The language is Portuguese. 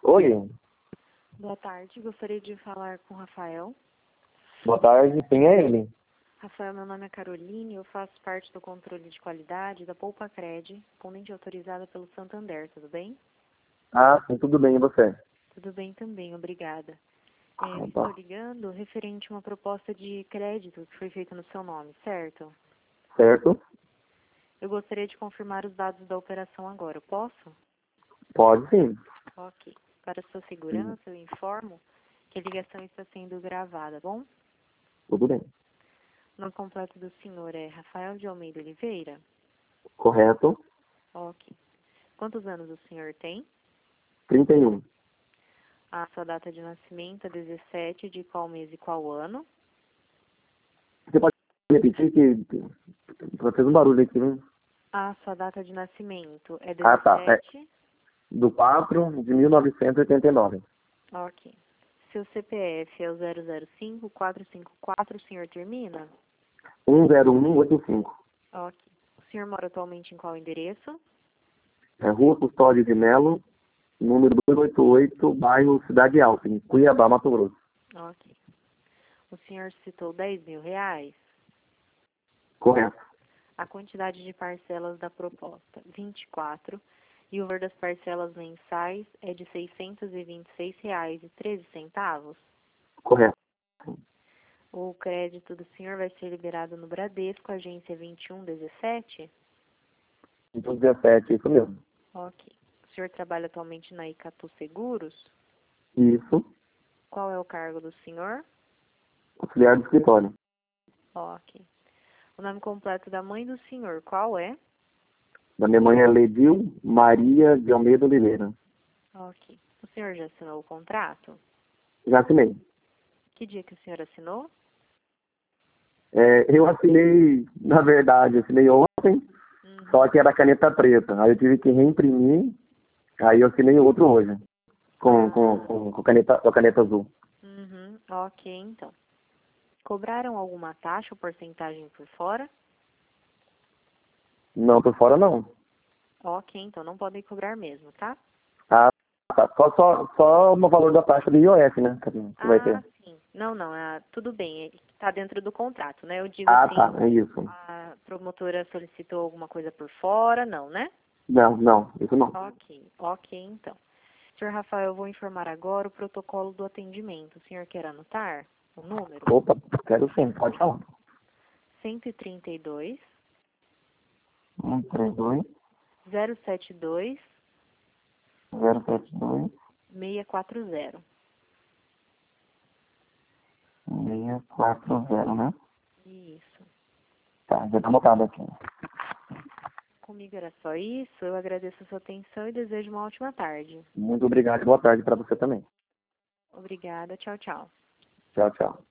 Oi, Boa tarde, gostaria de falar com o Rafael. boa tarde, quem é ele? Rafael, meu nome é Caroline, eu faço parte do controle de qualidade da Poupa Cred, correspondente autorizada pelo Santander, tudo bem? Ah, sim, tudo bem, e você? Tudo bem também, obrigada. Estou Opa, ligando referente a uma proposta de crédito que foi feita no seu nome, certo? certo? Eu gostaria de confirmar os dados da operação agora, eu posso? Pode sim. Ok. Para sua segurança, eu informo que a ligação está sendo gravada, bom? Tudo bem. O nome completo do senhor é Rafael de Almeida Oliveira? Correto? Ok. Quantos anos o senhor tem? 31. A sua data de nascimento é 17 de qual mês e qual ano? Você pode repetir que fez um barulho aqui, né? A sua data de nascimento é Ah, tá. É 17? do 4 de 1989. Ok. Seu CPF é o 005-454, o senhor termina? 10185. Ok. O senhor mora atualmente em qual endereço? É Rua Custódio de Melo, número 288, bairro Cidade Alta, em Cuiabá, Mato Grosso. Ok. O senhor citou 10 mil reais? Correto. A quantidade de parcelas da proposta, 24, e o valor das parcelas mensais é de R$ 626,13. Correto. O crédito do senhor vai ser liberado no Bradesco, agência 2117? Então, 17, isso mesmo. Ok. O senhor trabalha atualmente na Icatu Seguros? Isso. Qual é o cargo do senhor? Auxiliar do escritório. Ok. O nome completo da mãe do senhor, qual é? Da minha mãe é Ledil Maria de Almeida Oliveira. Ok. O senhor já assinou o contrato? Já assinei. Que dia que o senhor assinou? Eu assinei, na verdade, assinei ontem, só Uhum. que era caneta preta. Aí eu tive que reimprimir, aí eu assinei outro hoje, Ah, com a caneta azul. uhum. Ok, então. Cobraram alguma taxa ou porcentagem por fora? Não, por fora não. Ok, então não podem cobrar mesmo, tá? Ah, tá. Só no valor da taxa do IOF, né? Que vai ter. Ah, sim. Não, não, tudo bem, está dentro do contrato, né? Eu digo Ah, assim, tá, é isso. a promotora solicitou alguma coisa por fora? Não, né? Não, isso não. Ok, ok, então. Senhor Rafael, eu vou informar agora o protocolo do atendimento. O senhor quer anotar o número? Opa, quero sim, pode falar. 132 132 072 072 640. 640, né? Isso. Tá, já tá anotado aqui. Comigo era só isso. Eu agradeço a sua atenção e desejo uma ótima tarde. Muito obrigado e boa tarde para você também. Obrigada. Tchau, tchau. Tchau, tchau.